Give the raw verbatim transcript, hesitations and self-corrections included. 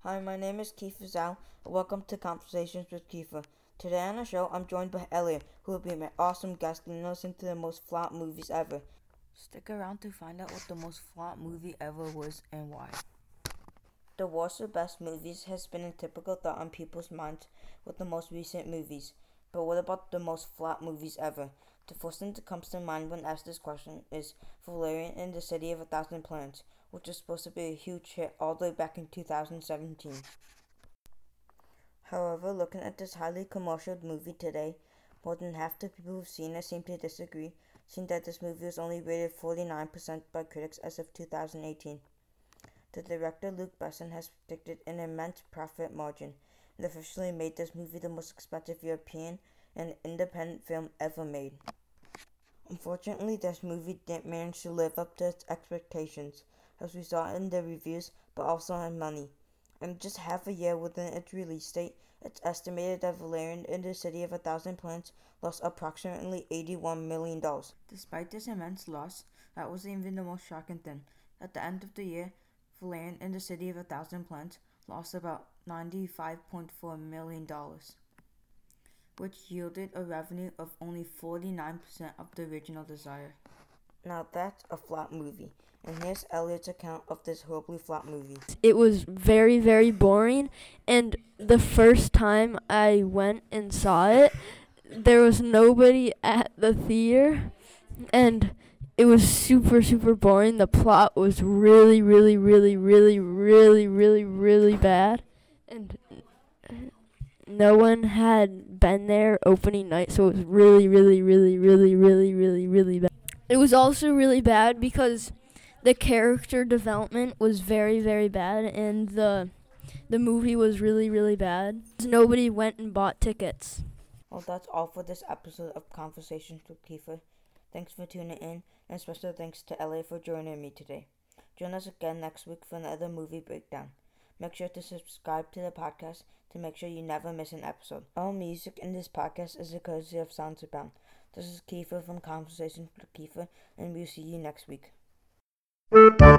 Hi, my name is Kiefer Zhao, and welcome to Conversations with Kiefer. Today on the show, I'm joined by Elliot, who will be my awesome guest and listen to the most flop movies ever. Stick around to find out what the most flop movie ever was and why. The worst or best movies has been a typical thought on people's minds with the most recent movies. But what about the most flop movies ever? The first thing that comes to mind when asked this question is Valerian and the City of a Thousand Planets, which was supposed to be a huge hit all the way back in two thousand seventeen. However, looking at this highly commercial movie today, more than half the people who've seen it seem to disagree, seeing that this movie was only rated forty-nine percent by critics as of two thousand eighteen. The director Luc Besson has predicted an immense profit margin and officially made this movie the most expensive European and independent film ever made. Unfortunately, this movie didn't manage to live up to its expectations, as we saw in the reviews, but also in money. In just half a year within its release date, it's estimated that Valerian and the City of a Thousand Planets lost approximately eighty-one million dollars. Despite this immense loss, that wasn't even the most shocking thing. At the end of the year, Valerian and the City of a Thousand Planets lost about ninety-five point four million dollars, which yielded a revenue of only forty-nine percent of the original desire. Now that's a flop movie, and here's Elliot's account of this horribly flop movie. It was very, very boring, and the first time I went and saw it, there was nobody at the theater, and it was super, super boring. The plot was really, really, really, really, really, really, really bad, and no one had been there opening night, so it was really, really, really, really, really, really, really bad. It was also really bad because the character development was very, very bad, and the the movie was really, really bad. Nobody went and bought tickets. Well, that's all for this episode of Conversations with Kiefer. Thanks for tuning in, and special thanks to Elliot for joining me today. Join us again next week for another movie breakdown. Make sure to subscribe to the podcast to make sure you never miss an episode. All music in this podcast is a courtesy of SoundsAbound. This is Kiefer from Conversations with Kiefer, and we'll see you next week.